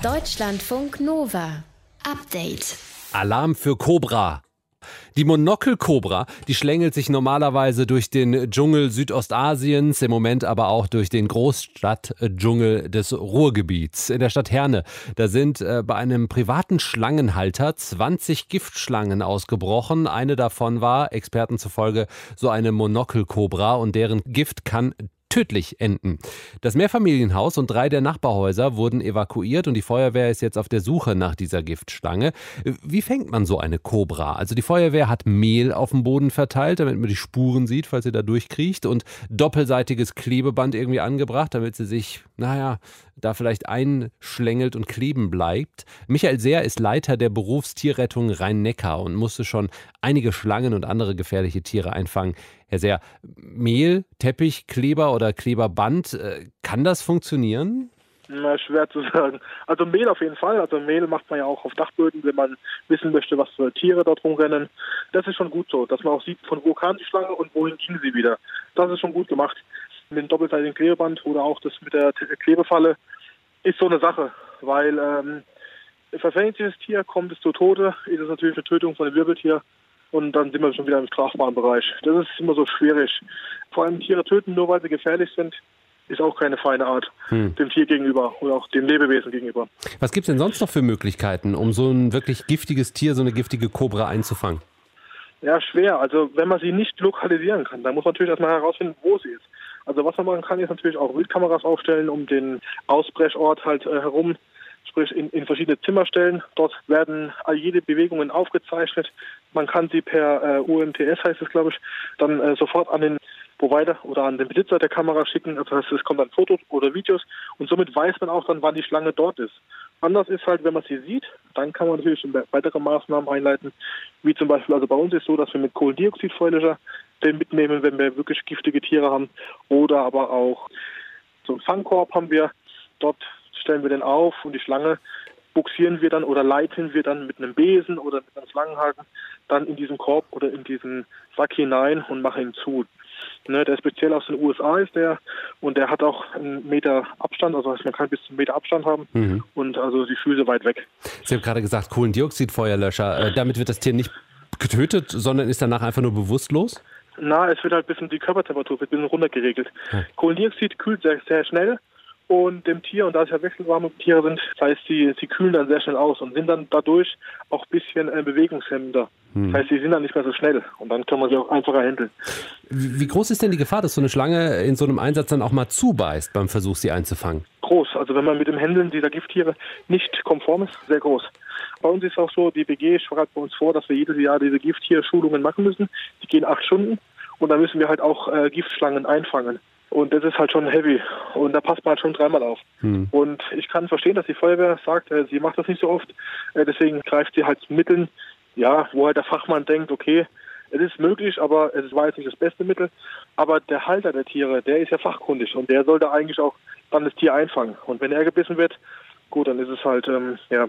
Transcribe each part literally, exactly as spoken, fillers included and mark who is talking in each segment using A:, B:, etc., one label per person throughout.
A: Deutschlandfunk Nova. Update.
B: Alarm für Kobra. Die Monokelkobra, die schlängelt sich normalerweise durch den Dschungel Südostasiens, im Moment aber auch durch den Großstadtdschungel des Ruhrgebiets. In der Stadt Herne, da sind äh, bei einem privaten Schlangenhalter zwanzig Giftschlangen ausgebrochen. Eine davon war, Experten zufolge, so eine Monokelkobra und deren Gift kann tödlich enden. Das Mehrfamilienhaus und drei der Nachbarhäuser wurden evakuiert und die Feuerwehr ist jetzt auf der Suche nach dieser Giftschlange. Wie fängt man so eine Kobra? Also die Feuerwehr hat Mehl auf dem Boden verteilt, damit man die Spuren sieht, falls sie da durchkriecht, und doppelseitiges Klebeband irgendwie angebracht, damit sie sich, naja, da vielleicht einschlängelt und kleben bleibt. Michael Sehr ist Leiter der Berufstierrettung Rhein-Neckar und musste schon einige Schlangen und andere gefährliche Tiere einfangen. Herr Sehr, Mehl, Teppich, Kleber oder Kleberband, kann das funktionieren?
C: Na, schwer zu sagen. Also Mehl auf jeden Fall. Also Mehl macht man ja auch auf Dachböden, wenn man wissen möchte, was für Tiere dort rumrennen. Das ist schon gut so, dass man auch sieht, von wo kam die Schlange und wohin ging sie wieder. Das ist schon gut gemacht. Mit dem doppelseitigen Klebeband oder auch das mit der Klebefalle ist so eine Sache, weil ähm, verfängt sich das Tier, kommt es zu Tode, ist es natürlich eine Tötung von einem Wirbeltier. Und dann sind wir schon wieder im strafbaren Bereich. Das ist immer so schwierig. Vor allem Tiere töten, nur weil sie gefährlich sind, ist auch keine feine Art hm. dem Tier gegenüber oder auch dem Lebewesen gegenüber.
B: Was gibt es denn sonst noch für Möglichkeiten, um so ein wirklich giftiges Tier, so eine giftige Kobra einzufangen?
C: Ja, schwer. Also wenn man sie nicht lokalisieren kann, dann muss man natürlich erstmal herausfinden, wo sie ist. Also was man machen kann, ist natürlich auch Wildkameras aufstellen, um den Ausbrechort halt äh, herum, sprich in, in verschiedene Zimmer stellen. Dort werden all jede Bewegungen aufgezeichnet. Man kann sie per äh, U M T S, heißt es glaube ich, dann äh, sofort an den Provider oder an den Besitzer der Kamera schicken. Also das heißt, es kommt dann Fotos oder Videos und somit weiß man auch dann, wann die Schlange dort ist. Anders ist halt, wenn man sie sieht, dann kann man natürlich weitere Maßnahmen einleiten, wie zum Beispiel, also bei uns ist so, dass wir mit Kohlendioxidfeuerlöscher den mitnehmen, wenn wir wirklich giftige Tiere haben, oder aber auch so einen Fangkorb haben wir, dort stellen wir den auf und die Schlange buxieren wir dann oder leiten wir dann mit einem Besen oder mit einem Schlangenhaken dann in diesen Korb oder in diesen Sack hinein und machen ihn zu. Ne, der ist speziell aus den U S A ist der und der hat auch einen Meter Abstand, also man kann bis zu einem Meter Abstand haben mhm. und also die Füße weit weg.
B: Sie haben gerade gesagt Kohlendioxidfeuerlöscher, äh, damit wird das Tier nicht getötet, sondern ist danach einfach nur bewusstlos?
C: Na, es wird halt ein bisschen, die Körpertemperatur wird ein bisschen runtergeregelt. Hm. Kohlendioxid kühlt sehr, sehr schnell und dem Tier, und da es ja wechselwarme Tiere sind, das heißt, sie, sie kühlen dann sehr schnell aus und sind dann dadurch auch ein bisschen äh, bewegungshemmender. Hm. Das heißt, sie sind dann nicht mehr so schnell und dann kann man sie auch einfacher handeln.
B: Wie groß ist denn die Gefahr, dass so eine Schlange in so einem Einsatz dann auch mal zubeißt beim Versuch, sie einzufangen?
C: Groß. Also wenn man mit dem Handeln dieser Gifttiere nicht konform ist, sehr groß. Bei uns ist auch so, die B G schreibt bei uns vor, dass wir jedes Jahr diese Gifttierschulungen machen müssen. Die gehen acht Stunden und da müssen wir halt auch äh, Giftschlangen einfangen. Und das ist halt schon heavy und da passt man halt schon dreimal auf. Hm. Und ich kann verstehen, dass die Feuerwehr sagt, äh, sie macht das nicht so oft, äh, deswegen greift sie halt zu Mitteln, ja, wo halt der Fachmann denkt, okay, es ist möglich, aber es war jetzt nicht das beste Mittel. Aber der Halter der Tiere, der ist ja fachkundig und der sollte eigentlich auch dann das Tier einfangen. Und wenn er gebissen wird, gut, dann ist es halt, ähm, ja,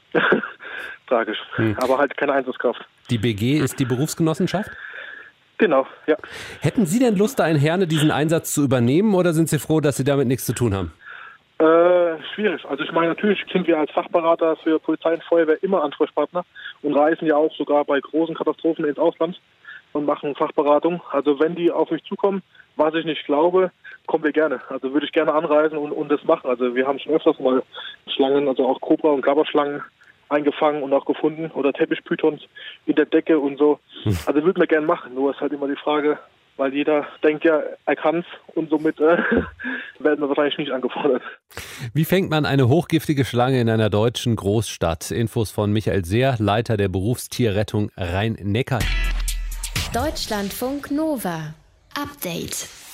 C: tragisch. Hm. Aber halt keine Einsatzkraft.
B: Die B G ist die Berufsgenossenschaft?
C: Genau, ja.
B: Hätten Sie denn Lust, da in Herne diesen Einsatz zu übernehmen oder sind Sie froh, dass Sie damit nichts zu tun haben?
C: Äh, schwierig. Also ich meine, natürlich sind wir als Fachberater für Polizei und Feuerwehr immer Ansprechpartner und reisen ja auch sogar bei großen Katastrophen ins Ausland und machen Fachberatung. Also wenn die auf mich zukommen, was ich nicht glaube, kommen wir gerne. Also würde ich gerne anreisen und, und das machen. Also wir haben schon öfters mal Schlangen, also auch Kobra- und Klapperschlangen eingefangen und auch gefunden oder Teppichpythons in der Decke und so. Also würden wir gerne machen. Nur ist halt immer die Frage, weil jeder denkt ja, er kann's und somit äh, werden wir wahrscheinlich nicht angefordert.
B: Wie fängt man eine hochgiftige Schlange in einer deutschen Großstadt? Infos von Michael Sehr, Leiter der Berufstierrettung Rhein-Neckar.
A: Deutschlandfunk Nova. Update.